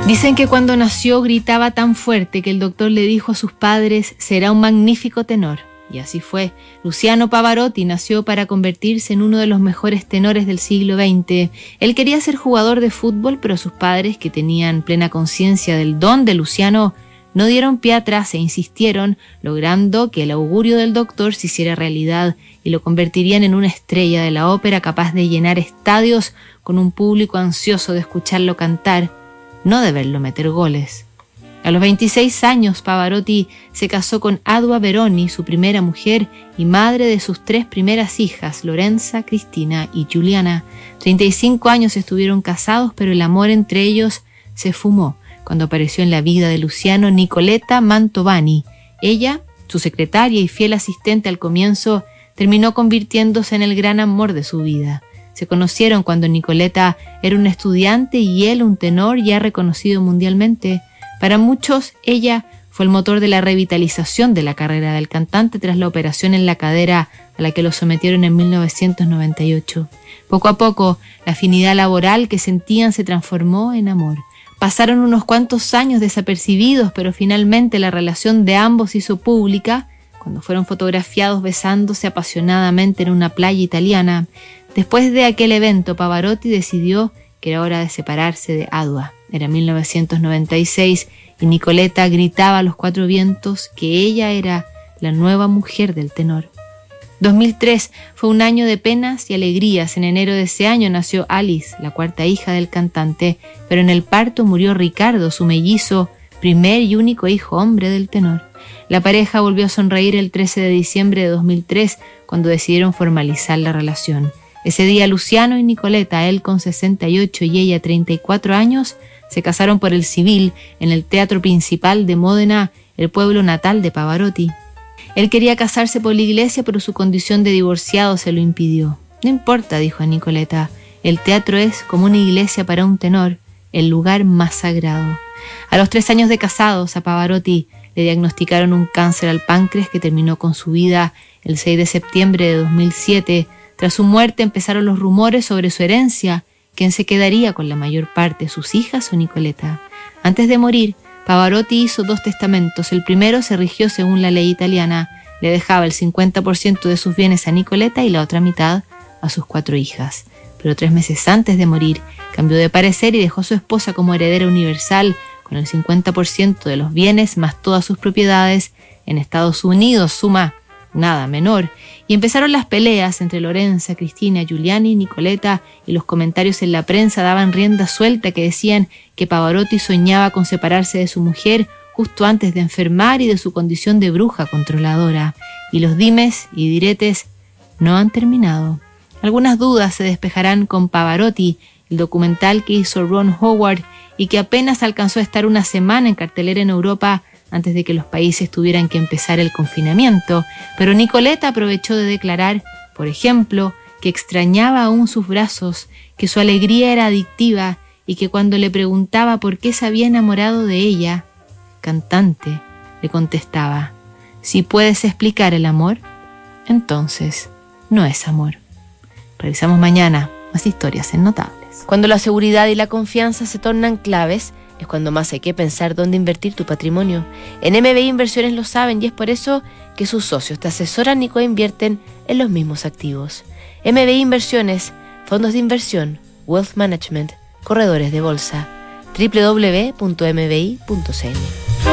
Dicen que cuando nació gritaba tan fuerte que el doctor le dijo a sus padres: será un magnífico tenor. Y así fue. Luciano Pavarotti nació para convertirse en uno de los mejores tenores del siglo XX. Él quería ser jugador de fútbol, pero sus padres, que tenían plena conciencia del don de Luciano, no dieron pie atrás e insistieron, logrando que el augurio del doctor se hiciera realidad y lo convertirían en una estrella de la ópera capaz de llenar estadios con un público ansioso de escucharlo cantar, no de verlo meter goles. A los 26 años, Pavarotti se casó con Adua Veroni, su primera mujer y madre de sus 3 primeras hijas, Lorenza, Cristina y Giuliana. 35 años estuvieron casados, pero el amor entre ellos se fumó cuando apareció en la vida de Luciano Nicoletta Mantovani. Ella, su secretaria y fiel asistente al comienzo, terminó convirtiéndose en el gran amor de su vida. Se conocieron cuando Nicoletta era una estudiante y él un tenor ya reconocido mundialmente. Para muchos, ella fue el motor de la revitalización de la carrera del cantante tras la operación en la cadera a la que lo sometieron en 1998. Poco a poco, la afinidad laboral que sentían se transformó en amor. Pasaron unos cuantos años desapercibidos, pero finalmente la relación de ambos se hizo pública cuando fueron fotografiados besándose apasionadamente en una playa italiana. Después de aquel evento, Pavarotti decidió que era hora de separarse de Adua. Era 1996 y Nicoletta gritaba a los 4 vientos que ella era la nueva mujer del tenor. 2003 fue un año de penas y alegrías. En enero de ese año nació Alice, la 4ª hija del cantante, pero en el parto murió Ricardo, su mellizo, primer y único hijo hombre del tenor. La pareja volvió a sonreír el 13 de diciembre de 2003 cuando decidieron formalizar la relación. Ese día Luciano y Nicoletta, él con 68 y ella 34 años, se casaron por el civil en el Teatro Principal de Módena, el pueblo natal de Pavarotti. Él quería casarse por la iglesia, pero su condición de divorciado se lo impidió. No importa, dijo a Nicoletta, el teatro es como una iglesia para un tenor, el lugar más sagrado. A los 3 años de casados, a Pavarotti le diagnosticaron un cáncer al páncreas que terminó con su vida el 6 de septiembre de 2007. Tras su muerte empezaron los rumores sobre su herencia, quién se quedaría con la mayor parte, sus hijas o Nicoletta. Antes de morir, Pavarotti hizo 2 testamentos. El primero se rigió según la ley italiana, le dejaba el 50% de sus bienes a Nicoletta y la otra mitad a sus 4 hijas. Pero 3 meses antes de morir, cambió de parecer y dejó a su esposa como heredera universal, con el 50% de los bienes más todas sus propiedades. En Estados Unidos, suma nada menor, y empezaron las peleas entre Lorenza, Cristina, Giuliani y Nicoletta, y los comentarios en la prensa daban rienda suelta que decían que Pavarotti soñaba con separarse de su mujer justo antes de enfermar y de su condición de bruja controladora, y los dimes y diretes no han terminado. Algunas dudas se despejarán con Pavarotti, el documental que hizo Ron Howard y que apenas alcanzó a estar una semana en cartelera en Europa antes de que los países tuvieran que empezar el confinamiento, pero Nicoletta aprovechó de declarar, por ejemplo, que extrañaba aún sus brazos, que su alegría era adictiva y que cuando le preguntaba por qué se había enamorado de ella, cantante, le contestaba: si puedes explicar el amor, entonces no es amor. Revisamos mañana más historias en Notables. Cuando la seguridad y la confianza se tornan claves, es cuando más hay que pensar dónde invertir tu patrimonio. En MBI Inversiones lo saben y es por eso que sus socios te asesoran y coinvierten en los mismos activos. MBI Inversiones, fondos de inversión, wealth management, corredores de bolsa. www.mbi.cl